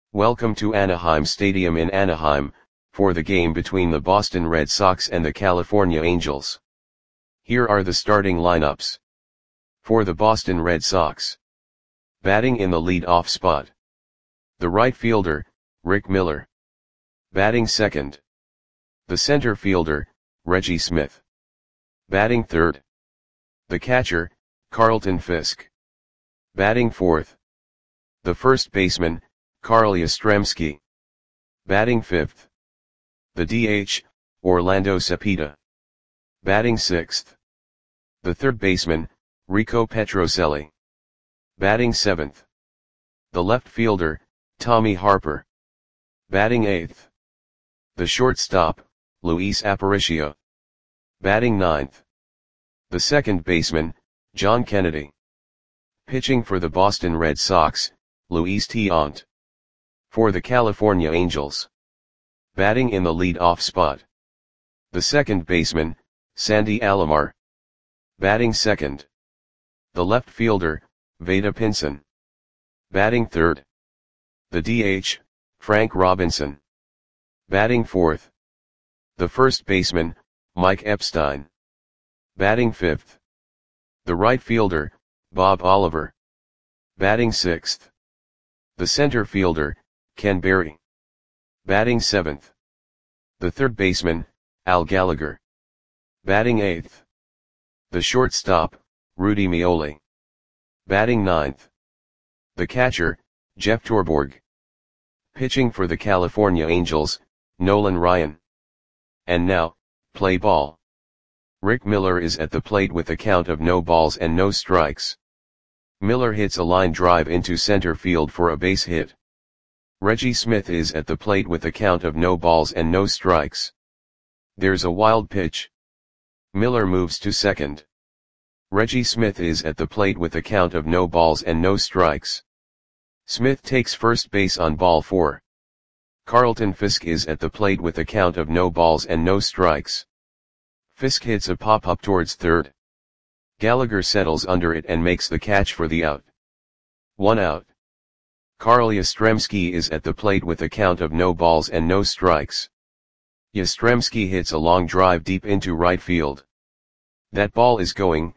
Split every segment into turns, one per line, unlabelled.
Welcome to Anaheim Stadium in Anaheim, for the game between the Boston Red Sox and the California Angels. Here are the starting lineups. For the Boston Red Sox. Batting in the lead-off spot. The right fielder, Rick Miller. Batting second. The center fielder, Reggie Smith. Batting third. The catcher, Carlton Fisk. Batting fourth. The first baseman, Carl Yastrzemski. Batting fifth. The DH, Orlando Cepeda. Batting sixth. The third baseman, Rico Petrocelli. Batting seventh. The left fielder, Tommy Harper. Batting eighth. The shortstop, Luis Aparicio. Batting ninth. The second baseman, John Kennedy. Pitching for the Boston Red Sox, Luis Tiant. For the California Angels. Batting in the lead-off spot. The second baseman, Sandy Alomar. Batting second. The left fielder, Vada Pinson. Batting third. The DH, Frank Robinson. Batting fourth. The first baseman, Mike Epstein. Batting fifth. The right fielder, Bob Oliver. Batting sixth. The center fielder, Ken Berry. Batting seventh. The third baseman, Al Gallagher. Batting eighth. The shortstop, Rudy Meoli. Batting ninth. The catcher, Jeff Torborg. Pitching for the California Angels, Nolan Ryan. And now, play ball. Rick Miller is at the plate with a count of no balls and no strikes. Miller hits a line drive into center field for a base hit. Reggie Smith is at the plate with a count of no balls and no strikes. There's a wild pitch. Miller moves to second. Reggie Smith is at the plate with a count of no balls and no strikes. Smith takes first base on ball 4. Carlton Fisk is at the plate with a count of no balls and no strikes. Fisk hits a pop-up towards third. Gallagher settles under it and makes the catch for the out. 1 out. Carl Yastrzemski is at the plate with a count of no balls and no strikes. Yastrzemski hits a long drive deep into right field. That ball is gone.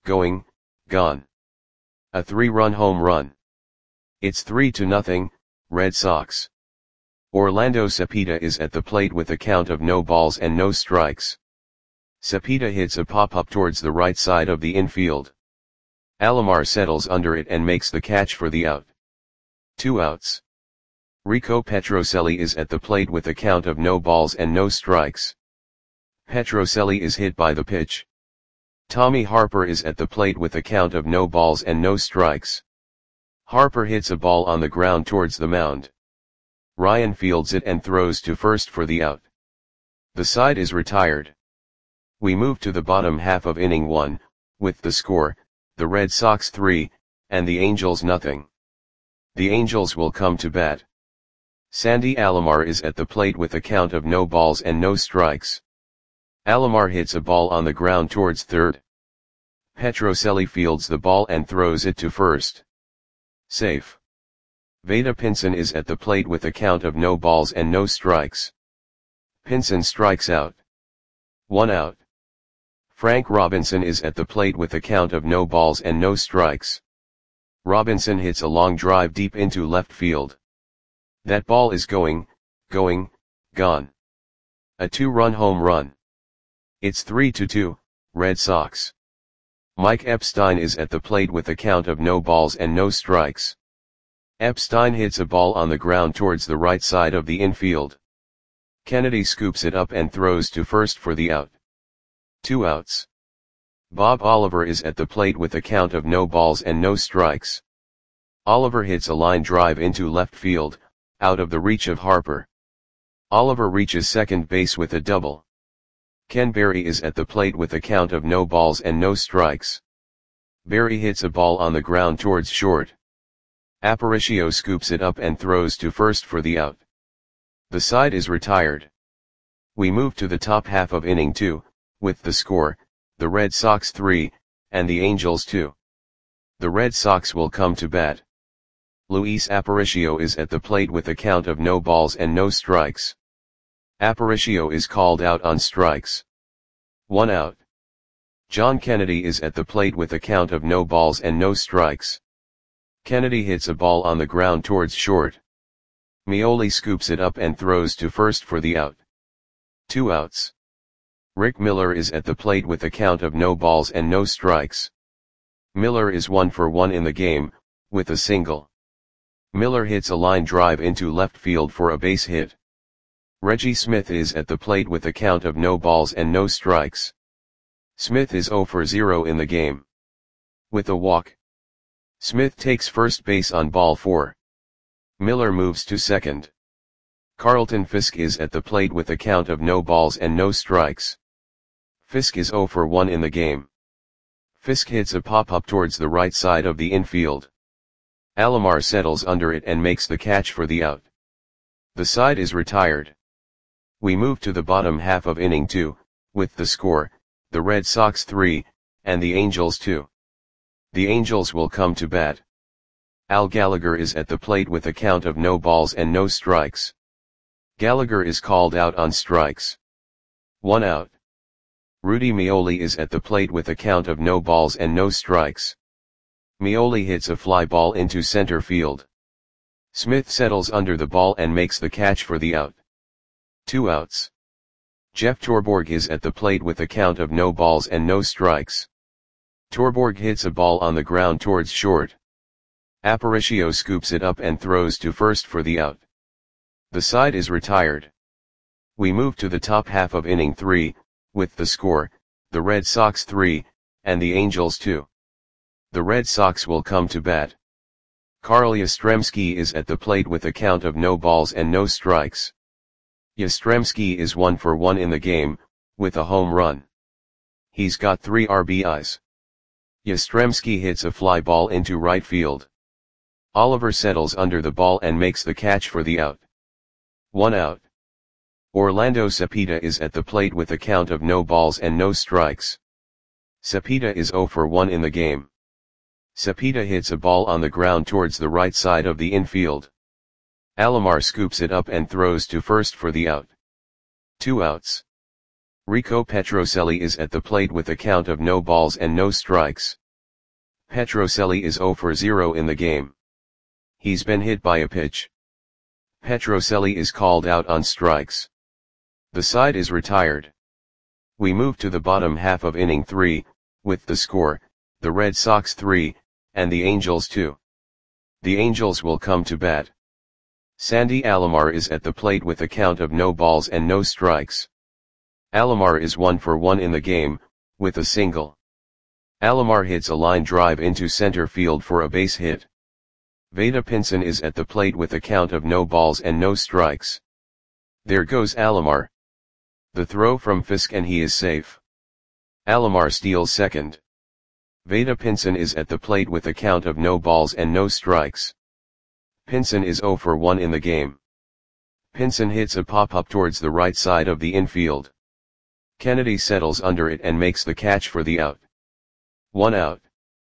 A 3-run home run. It's 3-0, Red Sox. Orlando Cepeda is at the plate with a count of no balls and no strikes. Cepeda hits a pop-up towards the right side of the infield. Alomar settles under it and makes the catch for the out. 2 outs. Rico Petrocelli is at the plate with a count of no balls and no strikes. Petrocelli is hit by the pitch. Tommy Harper is at the plate with a count of no balls and no strikes. Harper hits a ball on the ground towards the mound. Ryan fields it and throws to first for the out. The side is retired. We move to the bottom half of inning 1, with the score, the Red Sox 3, and the Angels 0. The Angels will come to bat. Sandy Alomar is at the plate with a count of no balls and no strikes. Alomar hits a ball on the ground towards third. Petrocelli fields the ball and throws it to first. Safe. Vada Pinson is at the plate with a count of no balls and no strikes. Pinson strikes out. 1 out. Frank Robinson is at the plate with a count of no balls and no strikes. Robinson hits a long drive deep into left field. That ball is gone. A 2-run home run. It's 3-2, Red Sox. Mike Epstein is at the plate with a count of no balls and no strikes. Epstein hits a ball on the ground towards the right side of the infield. Kennedy scoops it up and throws to first for the out. 2 outs. Bob Oliver is at the plate with a count of no balls and no strikes. Oliver hits a line drive into left field, out of the reach of Harper. Oliver reaches second base with a double. Ken Berry is at the plate with a count of no balls and no strikes. Berry hits a ball on the ground towards short. Aparicio scoops it up and throws to first for the out. The side is retired. We move to the top half of inning 2, with the score, the Red Sox 3, and the Angels 2. The Red Sox will come to bat. Luis Aparicio is at the plate with a count of no balls and no strikes. Aparicio is called out on strikes. 1 out. John Kennedy is at the plate with a count of no balls and no strikes. Kennedy hits a ball on the ground towards short. Meoli scoops it up and throws to first for the out. 2 outs. Rick Miller is at the plate with a count of no balls and no strikes. Miller is 1 for 1 in the game, with a single. Miller hits a line drive into left field for a base hit. Reggie Smith is at the plate with a count of no balls and no strikes. Smith is 0 for 0 in the game. With a walk. Smith takes first base on ball 4. Miller moves to second. Carlton Fisk is at the plate with a count of no balls and no strikes. Fisk is 0 for 1 in the game. Fisk hits a pop-up towards the right side of the infield. Alomar settles under it and makes the catch for the out. The side is retired. We move to the bottom half of inning 2, with the score, the Red Sox 3, and the Angels 2. The Angels will come to bat. Al Gallagher is at the plate with a count of no balls and no strikes. Gallagher is called out on strikes. 1 out. Rudy Meoli is at the plate with a count of no balls and no strikes. Meoli hits a fly ball into center field. Smith settles under the ball and makes the catch for the out. 2 outs. Jeff Torborg is at the plate with a count of no balls and no strikes. Torborg hits a ball on the ground towards short. Aparicio scoops it up and throws to first for the out. The side is retired. We move to the top half of inning 3, with the score, the Red Sox 3, and the Angels 2. The Red Sox will come to bat. Carl Yastrzemski is at the plate with a count of no balls and no strikes. Yastrzemski is 1 for 1 in the game, with a home run. He's got 3 RBIs. Yastrzemski hits a fly ball into right field. Oliver settles under the ball and makes the catch for the out. 1 out. Orlando Cepeda is at the plate with a count of no balls and no strikes. Cepeda is 0 for 1 in the game. Cepeda hits a ball on the ground towards the right side of the infield. Alomar scoops it up and throws to first for the out. 2 outs. Rico Petrocelli is at the plate with a count of no balls and no strikes. Petrocelli is 0 for 0 in the game. He's been hit by a pitch. Petrocelli is called out on strikes. The side is retired. We move to the bottom half of inning 3, with the score, the Red Sox 3, and the Angels 2. The Angels will come to bat. Sandy Alomar is at the plate with a count of no balls and no strikes. Alomar is 1 for 1 in the game, with a single. Alomar hits a line drive into center field for a base hit. Vada Pinson is at the plate with a count of no balls and no strikes. There goes Alomar. The throw from Fisk and he is safe. Alomar steals second. Vada Pinson is at the plate with a count of no balls and no strikes. Pinson is 0 for 1 in the game. Pinson hits a pop-up towards the right side of the infield. Kennedy settles under it and makes the catch for the out. 1 out.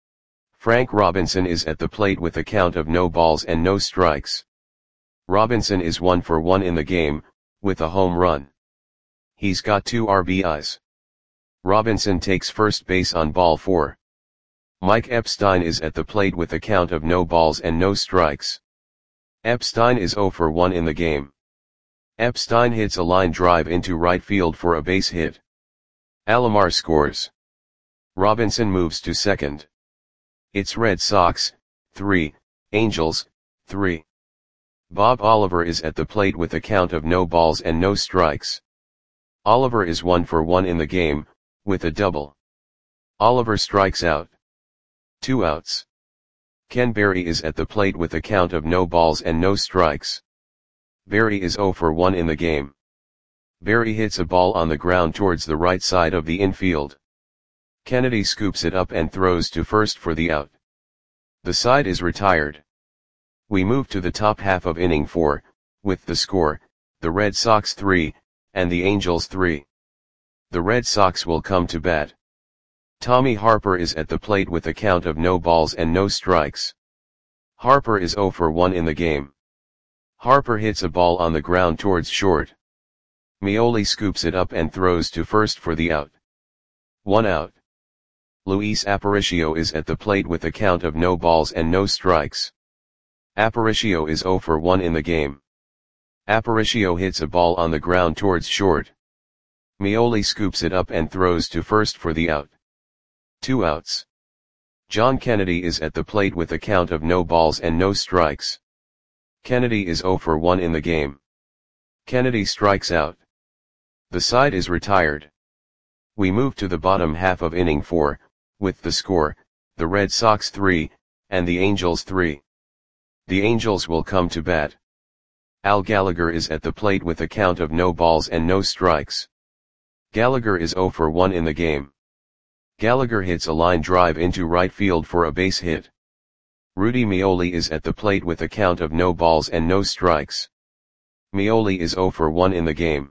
Frank Robinson is at the plate with a count of no balls and no strikes. Robinson is 1 for 1 in the game, with a home run. He's got 2 RBIs. Robinson takes first base on ball 4. Mike Epstein is at the plate with a count of no balls and no strikes. Epstein is 0 for 1 in the game. Epstein hits a line drive into right field for a base hit. Alomar scores. Robinson moves to second. It's Red Sox 3, Angels 3. Bob Oliver is at the plate with a count of no balls and no strikes. Oliver is 1 for 1 in the game, with a double. Oliver strikes out. 2 outs. Ken Berry is at the plate with a count of no balls and no strikes. Berry is 0 for 1 in the game. Berry hits a ball on the ground towards the right side of the infield. Kennedy scoops it up and throws to first for the out. The side is retired. We move to the top half of inning 4, with the score, the Red Sox 3, and the Angels 3. The Red Sox will come to bat. Tommy Harper is at the plate with a count of no balls and no strikes. Harper is 0 for 1 in the game. Harper hits a ball on the ground towards short. Meoli scoops it up and throws to first for the out. 1 out. Luis Aparicio is at the plate with a count of no balls and no strikes. Aparicio is 0 for 1 in the game. Aparicio hits a ball on the ground towards short. Meoli scoops it up and throws to first for the out. 2 outs. John Kennedy is at the plate with a count of no balls and no strikes. Kennedy is 0 for 1 in the game. Kennedy strikes out. The side is retired. We move to the bottom half of inning 4, with the score, the Red Sox 3, and the Angels 3. The Angels will come to bat. Al Gallagher is at the plate with a count of no balls and no strikes. Gallagher is 0 for 1 in the game. Gallagher hits a line drive into right field for a base hit. Rudy Meoli is at the plate with a count of no balls and no strikes. Meoli is 0 for 1 in the game.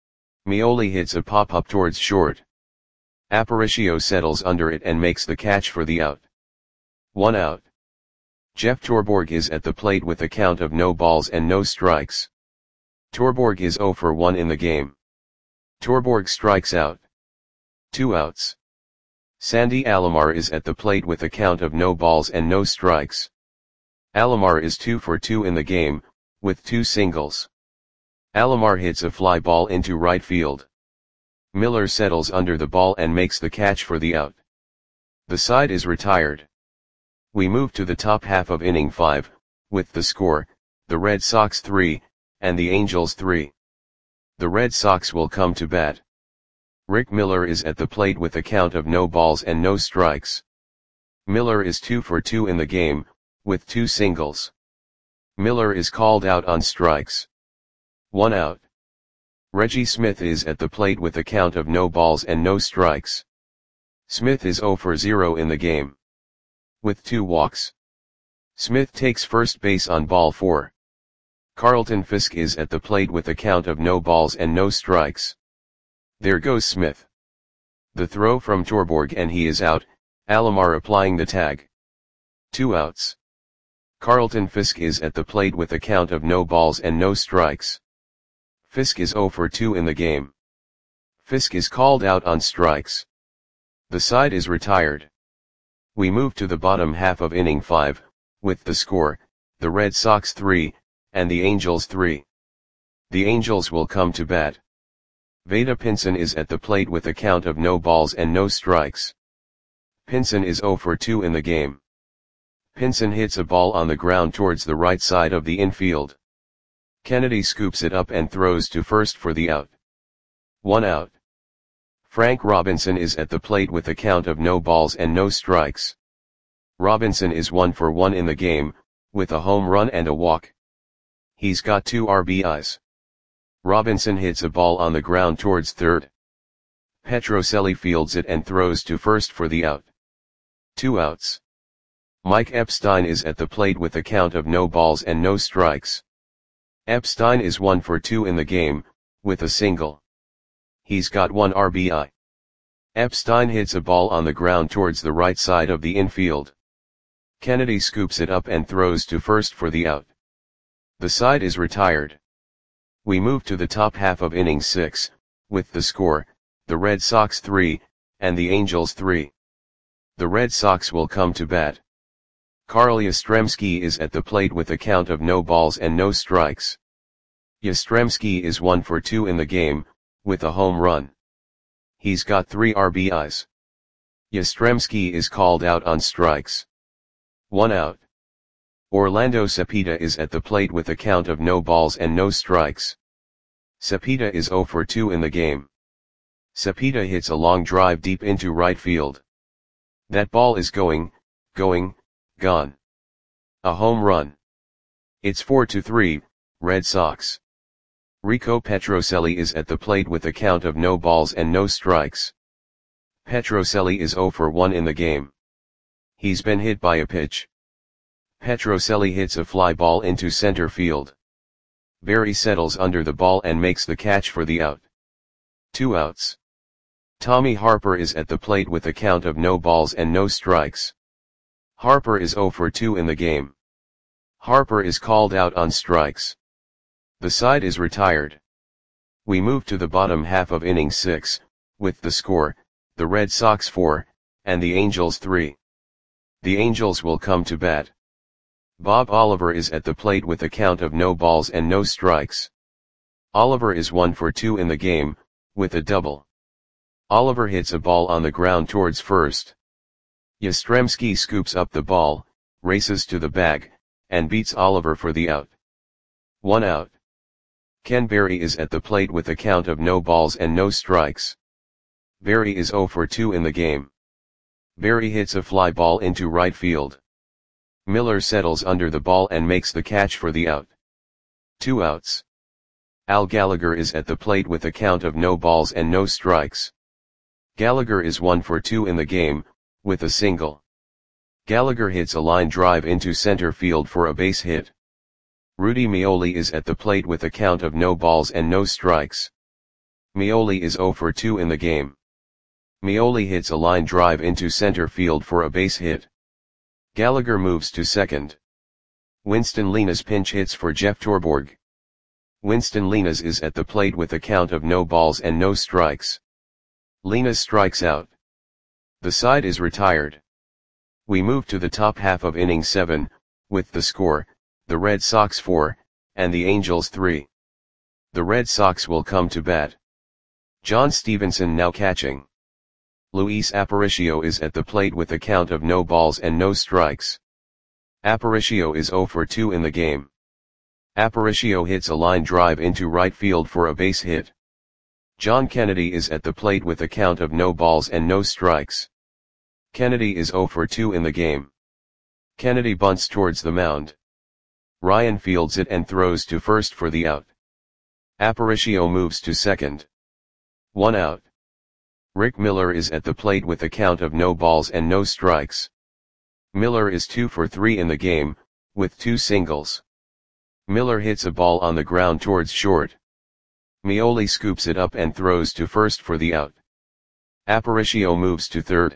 Meoli hits a pop-up towards short. Aparicio settles under it and makes the catch for the out. 1 out. Jeff Torborg is at the plate with a count of no balls and no strikes. Torborg is 0 for 1 in the game. Torborg strikes out. 2 outs. Sandy Alomar is at the plate with a count of no balls and no strikes. Alomar is 2 for 2 in the game, with 2 singles. Alomar hits a fly ball into right field. Miller settles under the ball and makes the catch for the out. The side is retired. We move to the top half of inning 5, with the score, the Red Sox 3, and the Angels 3. The Red Sox will come to bat. Rick Miller is at the plate with a count of no balls and no strikes. Miller is 2 for 2 in the game, with 2 singles. Miller is called out on strikes. 1 out. Reggie Smith is at the plate with a count of no balls and no strikes. Smith is 0 for 0 in the game, with 2 walks. Smith takes first base on ball 4. Carlton Fisk is at the plate with a count of no balls and no strikes. There goes Smith. The throw from Torborg and he is out, Alomar applying the tag. 2 outs. Carlton Fisk is at the plate with a count of no balls and no strikes. Fisk is 0 for 2 in the game. Fisk is called out on strikes. The side is retired. We move to the bottom half of inning 5, with the score, the Red Sox 3, and the Angels 3. The Angels will come to bat. Vada Pinson is at the plate with a count of no balls and no strikes. Pinson is 0 for 2 in the game. Pinson hits a ball on the ground towards the right side of the infield. Kennedy scoops it up and throws to first for the out. 1 out. Frank Robinson is at the plate with a count of no balls and no strikes. Robinson is 1 for 1 in the game, with a home run and a walk. He's got 2 RBIs. Robinson hits a ball on the ground towards third. Petrocelli fields it and throws to first for the out. 2 outs. Mike Epstein is at the plate with a count of no balls and no strikes. Epstein is 1 for 2 in the game, with a single. He's got 1 RBI. Epstein hits a ball on the ground towards the right side of the infield. Kennedy scoops it up and throws to first for the out. The side is retired. We move to the top half of inning 6, with the score, the Red Sox 3, and the Angels 3. The Red Sox will come to bat. Carl Yastrzemski is at the plate with a count of no balls and no strikes. Yastrzemski is 1 for 2 in the game, with a home run. He's got 3 RBIs. Yastrzemski is called out on strikes. 1 out. Orlando Cepeda is at the plate with a count of no balls and no strikes. Cepeda is 0 for 2 in the game. Cepeda hits a long drive deep into right field. That ball is gone. A home run. It's 4-3, Red Sox. Rico Petrocelli is at the plate with a count of no balls and no strikes. Petrocelli is 0 for 1 in the game. He's been hit by a pitch. Petrocelli hits a fly ball into center field. Berry settles under the ball and makes the catch for the out. 2 outs. Tommy Harper is at the plate with a count of no balls and no strikes. Harper is 0 for 2 in the game. Harper is called out on strikes. The side is retired. We move to the bottom half of inning 6, with the score, the Red Sox 4, and the Angels 3. The Angels will come to bat. Bob Oliver is at the plate with a count of no balls and no strikes. Oliver is 1 for 2 in the game, with a double. Oliver hits a ball on the ground towards first. Yastrzemski scoops up the ball, races to the bag, and beats Oliver for the out. 1 out. Ken Berry is at the plate with a count of no balls and no strikes. Berry is 0 for 2 in the game. Berry hits a fly ball into right field. Miller settles under the ball and makes the catch for the out. 2 outs. Al Gallagher is at the plate with a count of no balls and no strikes. Gallagher is 1 for 2 in the game, with a single. Gallagher hits a line drive into center field for a base hit. Rudy Meoli is at the plate with a count of no balls and no strikes. Meoli is 0 for 2 in the game. Meoli hits a line drive into center field for a base hit. Gallagher moves to second. Winston Linas pinch hits for Jeff Torborg. Winston Linas is at the plate with a count of no balls and no strikes. Linas strikes out. The side is retired. We move to the top half of inning 7, with the score, the Red Sox 4, and the Angels 3. The Red Sox will come to bat. John Stevenson now catching. Luis Aparicio is at the plate with a count of no balls and no strikes. Aparicio is 0 for 2 in the game. Aparicio hits a line drive into right field for a base hit. John Kennedy is at the plate with a count of no balls and no strikes. Kennedy is 0 for 2 in the game. Kennedy bunts towards the mound. Ryan fields it and throws to first for the out. Aparicio moves to second. 1 out. Rick Miller is at the plate with a count of no balls and no strikes. Miller is 2 for 3 in the game, with 2 singles. Miller hits a ball on the ground towards short. Meoli scoops it up and throws to first for the out. Aparicio moves to third.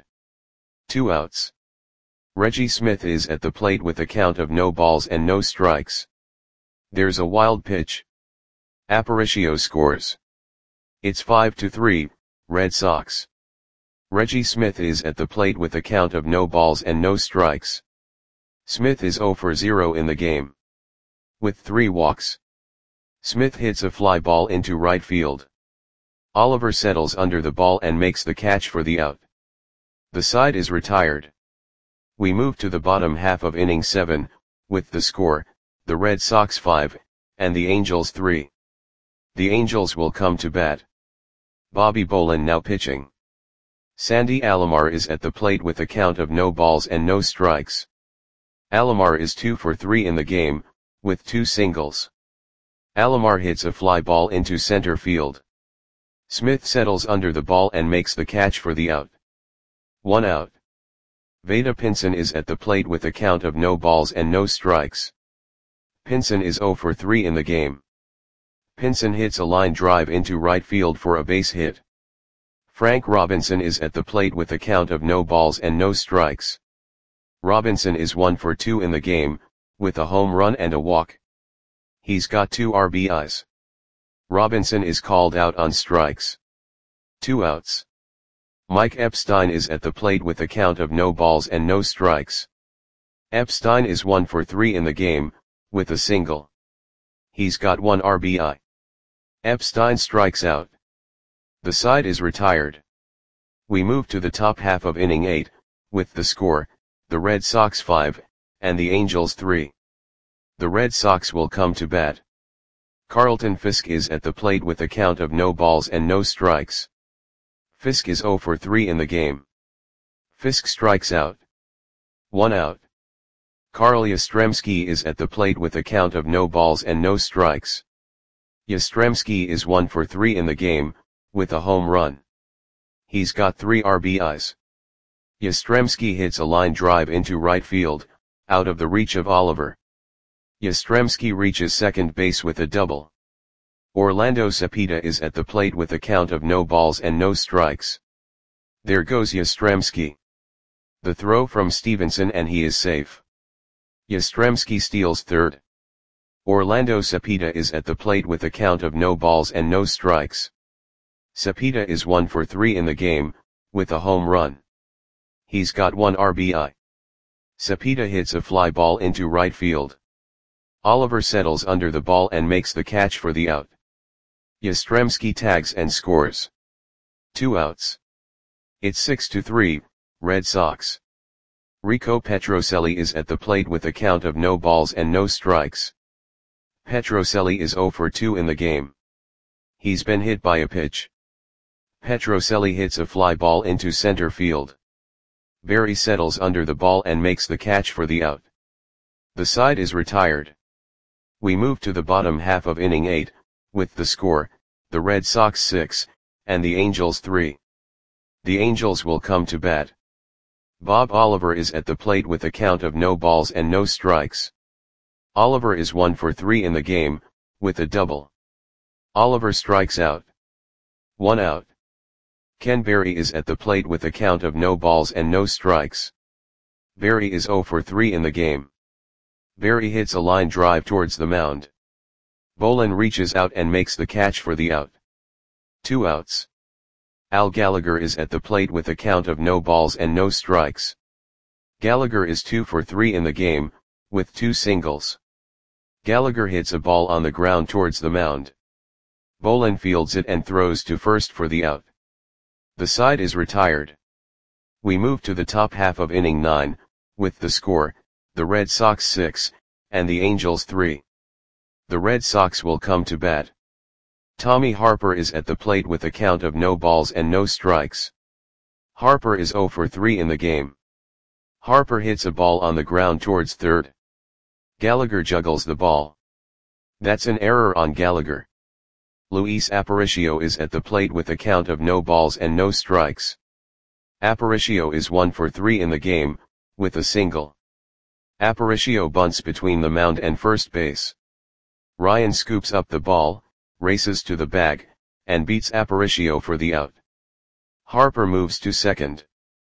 2 outs. Reggie Smith is at the plate with a count of no balls and no strikes. There's a wild pitch. Aparicio scores. It's 5-3, Red Sox. Reggie Smith is at the plate with a count of no balls and no strikes. Smith is 0 for 0 in the game. With 3 walks. Smith hits a fly ball into right field. Oliver settles under the ball and makes the catch for the out. The side is retired. We move to the bottom half of inning 7, with the score, the Red Sox 5, and the Angels 3. The Angels will come to bat. Bobby Bolin now pitching. Sandy Alomar is at the plate with a count of no balls and no strikes. Alomar is 2 for 3 in the game, with 2 singles. Alomar hits a fly ball into center field. Smith settles under the ball and makes the catch for the out. 1 out. Vada Pinson is at the plate with a count of no balls and no strikes. Pinson is 0 for 3 in the game. Pinson hits a line drive into right field for a base hit. Frank Robinson is at the plate with a count of no balls and no strikes. Robinson is 1 for 2 in the game, with a home run and a walk. He's got 2 RBIs. Robinson is called out on strikes. 2 outs. Mike Epstein is at the plate with a count of no balls and no strikes. Epstein is 1 for 3 in the game, with a single. He's got 1 RBI. Epstein strikes out. The side is retired. We move to the top half of inning 8, with the score, the Red Sox 5, and the Angels 3. The Red Sox will come to bat. Carlton Fisk is at the plate with a count of no balls and no strikes. Fisk is 0 for 3 in the game. Fisk strikes out. 1 out. Carl Yastrzemski is at the plate with a count of no balls and no strikes. Yastrzemski is 1 for 3 in the game, with a home run. He's got 3 RBIs. Yastrzemski hits a line drive into right field, out of the reach of Oliver. Yastrzemski reaches second base with a double. Orlando Cepeda is at the plate with a count of no balls and no strikes. There goes Yastrzemski. The throw from Stevenson and he is safe. Yastrzemski steals third. Orlando Cepeda is at the plate with a count of no balls and no strikes. Cepeda is 1 for 3 in the game, with a home run. He's got 1 RBI. Cepeda hits a fly ball into right field. Oliver settles under the ball and makes the catch for the out. Yastrzemski tags and scores. 2 outs. It's 6-3, Red Sox. Rico Petrocelli is at the plate with a count of no balls and no strikes. Petrocelli is 0 for 2 in the game. He's been hit by a pitch. Petrocelli hits a fly ball into center field. Berry settles under the ball and makes the catch for the out. The side is retired. We move to the bottom half of inning 8, with the score, the Red Sox 6, and the Angels 3. The Angels will come to bat. Bob Oliver is at the plate with a count of no balls and no strikes. Oliver is 1 for 3 in the game, with a double. Oliver strikes out. 1 out. Ken Berry is at the plate with a count of no balls and no strikes. Berry is 0 for 3 in the game. Berry hits a line drive towards the mound. Bolin reaches out and makes the catch for the out. 2 outs. Al Gallagher is at the plate with a count of no balls and no strikes. Gallagher is 2 for 3 in the game, with 2 singles. Gallagher hits a ball on the ground towards the mound. Bolin fields it and throws to first for the out. The side is retired. We move to the top half of inning 9, with the score, the Red Sox 6, and the Angels 3. The Red Sox will come to bat. Tommy Harper is at the plate with a count of no balls and no strikes. Harper is 0 for 3 in the game. Harper hits a ball on the ground towards third. Gallagher juggles the ball. That's an error on Gallagher. Luis Aparicio is at the plate with a count of no balls and no strikes. Aparicio is 1 for 3 in the game, with a single. Aparicio bunts between the mound and first base. Ryan scoops up the ball, races to the bag, and beats Aparicio for the out. Harper moves to second.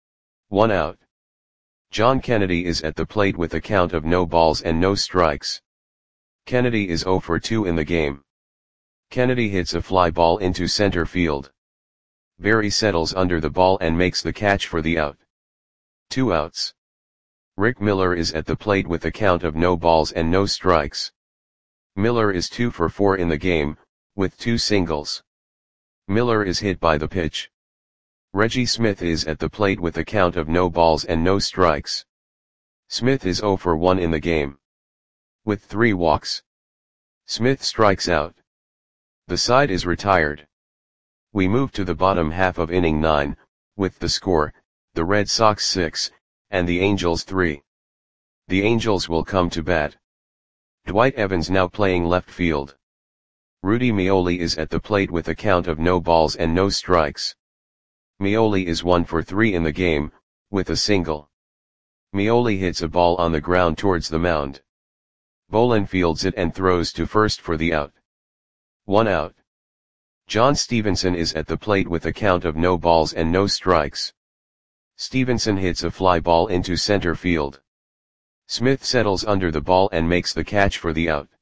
1 out. John Kennedy is at the plate with a count of no balls and no strikes. Kennedy is 0 for 2 in the game. Kennedy hits a fly ball into center field. Berry settles under the ball and makes the catch for the out. 2 outs. Rick Miller is at the plate with a count of no balls and no strikes. Miller is 2 for 4 in the game, with 2 singles. Miller is hit by the pitch. Reggie Smith is at the plate with a count of no balls and no strikes. Smith is 0 for 1 in the game. With 3 walks. Smith strikes out. The side is retired. We move to the bottom half of inning 9, with the score, the Red Sox 6, and the Angels 3. The Angels will come to bat. Dwight Evans now playing left field. Rudy Meoli is at the plate with a count of no balls and no strikes. Meoli is 1 for 3 in the game, with a single. Meoli hits a ball on the ground towards the mound. Bolin fields it and throws to first for the out. 1 out. John Stevenson is at the plate with a count of no balls and no strikes. Stevenson hits a fly ball into center field. Smith settles under the ball and makes the catch for the out.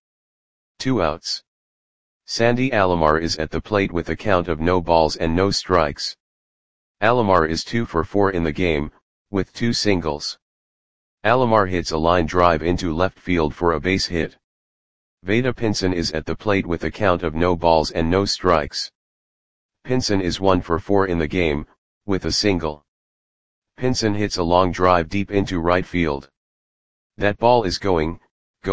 2 outs. Sandy Alomar is at the plate with a count of no balls and no strikes. Alomar is 2 for 4 in the game, with 2 singles. Alomar hits a line drive into left field for a base hit. Vada Pinson is at the plate with a count of no balls and no strikes. Pinson is 1 for 4 in the game, with a single. Pinson hits a long drive deep into right field. That ball is gone.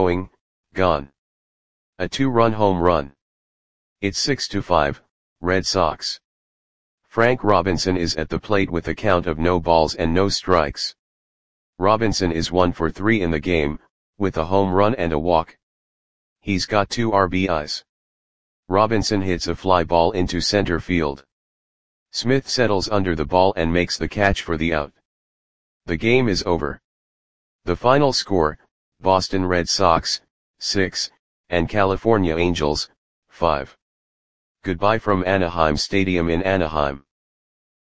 A 2-run home run. It's 6-5, Red Sox. Frank Robinson is at the plate with a count of no balls and no strikes. Robinson is 1 for 3 in the game, with a home run and a walk. He's got 2 RBIs. Robinson hits a fly ball into center field. Smith settles under the ball and makes the catch for the out. The game is over. The final score, Boston Red Sox, 6, and California Angels, 5. Goodbye from Anaheim Stadium in Anaheim.